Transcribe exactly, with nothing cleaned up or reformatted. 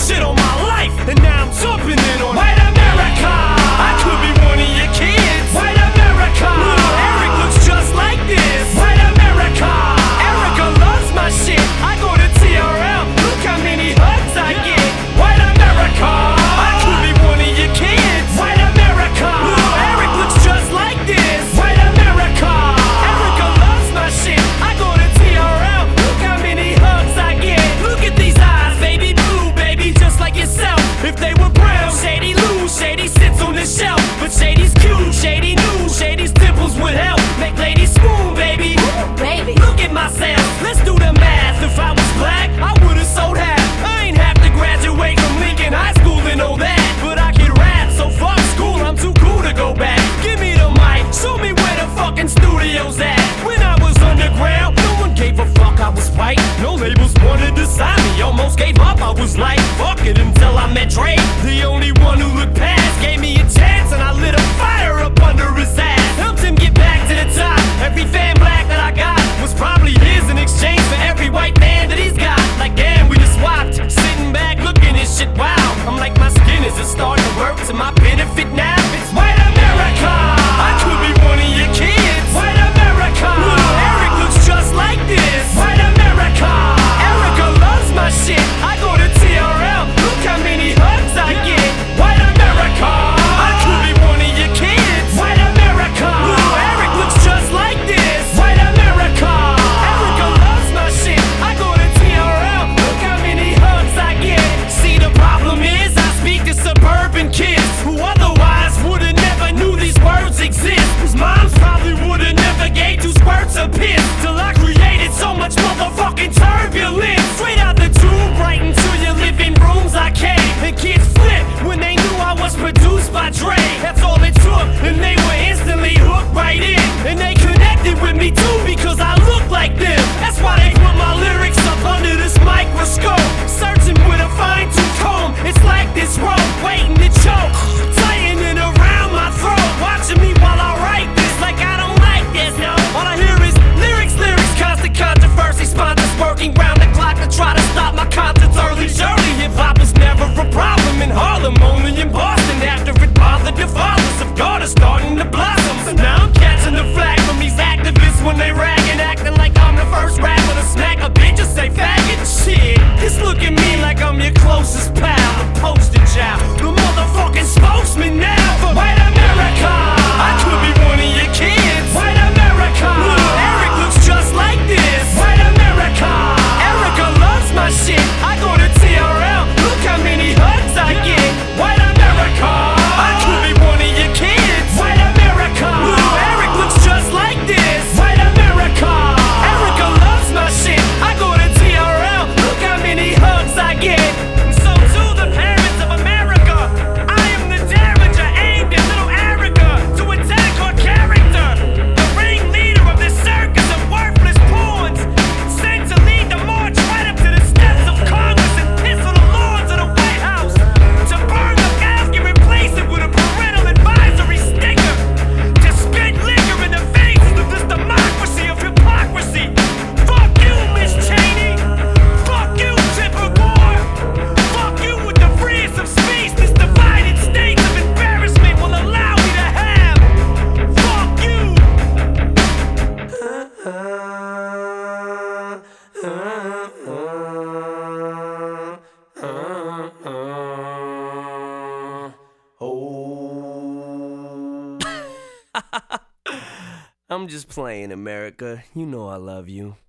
shit on my life, and now I'm jumping in on White America. I could be one of your kids. White America. Little Eric looks just like this. White America. Erica loves my shit. I go to T R L. Look how many hugs I get. White America. I could be one of your kids. White America. Little Eric looks just like this. White America. Erica loves my shit. I go to T R L. Look how many hugs I get. Look at these eyes, baby blue, baby, just like yourself. If they were brown, Shady lose. Shady sits on the shelf, but Shady's cute. Shady knew Shady's dimples would help make ladies swoon, baby. Ooh, baby. Look at myself. Let's do the math. If I was black, I would've sold half. I ain't have to graduate from Lincoln High School to know that, but I can rap, so fuck school. I'm too cool to go back. Give me the mic. Show me where the fucking studio's at. When I was underground, no one gave a fuck. I was white. No labels wanted to sign me. Almost gave up. I was like, fuck it, until I met Dre. The only one who looked past gave me a chance, and I lit a fire up under his ass. Helped him get back to the top. Every fan black that I got was probably his in exchange for every white man that he's got. Like damn, we just swapped. Sitting back looking at shit, wow. I'm like, my skin is starting to work to my benefit now. It's White America. I could be one of your kids. White America. Little Eric looks just like this. White America. Erica loves my shit. I go to T R L. Look how many hugs I get. White America. I could be one of your kids. White America. Little Eric looks just like this. White America. Erica loves my shit. I go to T R L. Look how many hugs I get. See, the problem is I speak to suburban kids who otherwise would've never knew these words exist. Whose moms probably would've never gave two squirts of piss. Till I created so much motherfucking turbulence. Straight out the tube, right into your living rooms I came. And kids flipped when they knew I was produced by Dre. That's all it took, and they were instantly hooked right in. And they connected with me too because I look like them. That's why they put my lyrics up under this microscope. Searching with a fine tooth comb. It's like this rope waiting to choke, tightening around my throat. Watching me while I write this like I don't like this, no. All I hear is lyrics, lyrics, constant controversy. Sponsors working round the clock to try to stop my concerts early. Surely hip-hop was never a problem in Harlem, only in Boston. After it bothered the fathers of God is starting to blossom. So now I'm catching the flag from these activists when they ragging, acting like I'm the first rapper to smack a bitch or say faggot. Shit, just look at me like I'm your closest pal, the poster child, the motherfucking spokesman now for White America. I could be one of your kids. White America. Little Eric looks just like this. White America. Erica loves my shit. I go to T R L. Look how many hugs I get. White America. I could be one of your kids. White America. Little Eric looks just like this. White America. Erica loves my shit. I go to T R L. Look how many hugs I get. And so to the parents of America, I am the damager aimed at little Erica to attack her character. The ringleader of this circus of worthless pawns, sent to lead the march right up to the steps of Congress and piss on the lawns of the White House. To burn the mask and replace it with a parental advisory sticker. To spit liquor in the faces of this democracy of hypocrisy. Fuck you, Miss Cheney. Fuck you, Tipper Gore. Fuck you with the freest of speech this divided states of embarrassment will allow me to have. Fuck you. I'm just playing, America. You know I love you.